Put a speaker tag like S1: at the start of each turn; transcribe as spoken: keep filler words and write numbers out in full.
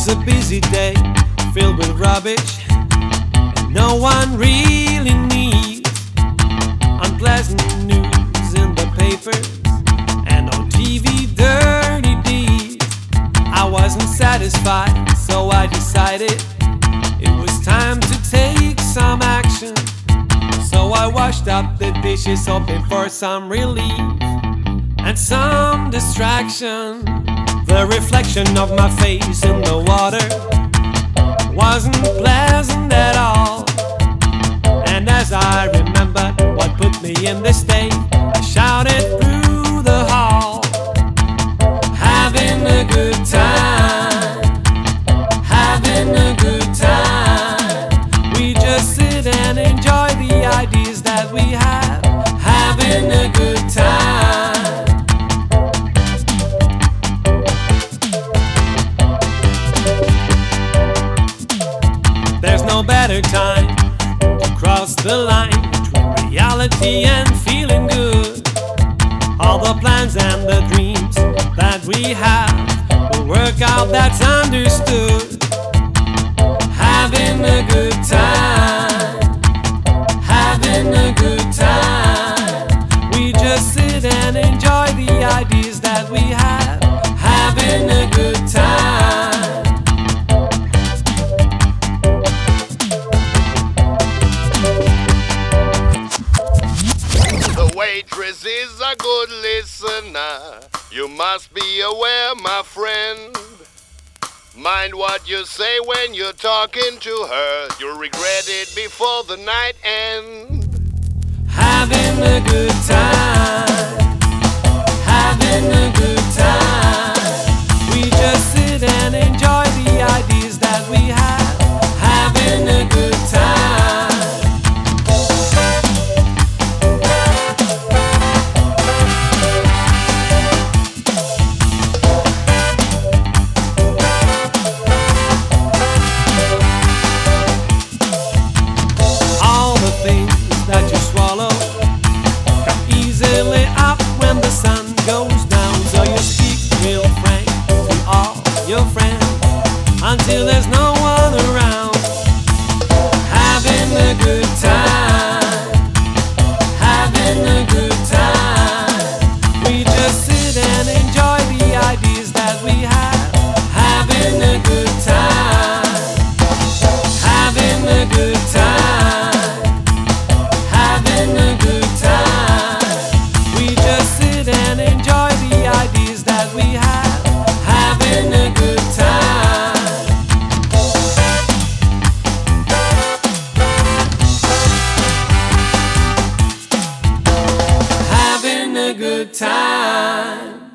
S1: was a busy day filled with rubbish and no one really needs unpleasant news in the papers and on T V dirty deeds. I wasn't satisfied, so I decided it was time to take some action. So I washed up the dishes, hoping for some relief and some distraction. The reflection of my face in the water wasn't pleasant at all. And as I remembered what put me in this state, I shouted through the hall, having a good time, having a good time. We just sit and enjoy the ideas that we have, having a good time. There's no better time to cross the line between reality and feeling good. All the plans and the dreams that we have will work out, that's understood. Having a good time, having a good time. We just sit and enjoy the ideas that we have, having a good time.
S2: Waitress is a good listener. You must be aware, my friend. Mind what you say when you're talking to her. You'll regret it before the night ends.
S1: Having a good time, having a good time. We just sit and enjoy the ideas that we have, having a good time. That you swallow come easily up when the sun goes down. So you speak real frank to all your friends until there's no one around. Having a good time, having a good time. We just sit and enjoy the ideas that we have, having a good time, having a good time. Having a good time. We just sit and enjoy the ideas that we have, having a good time. Having a good time.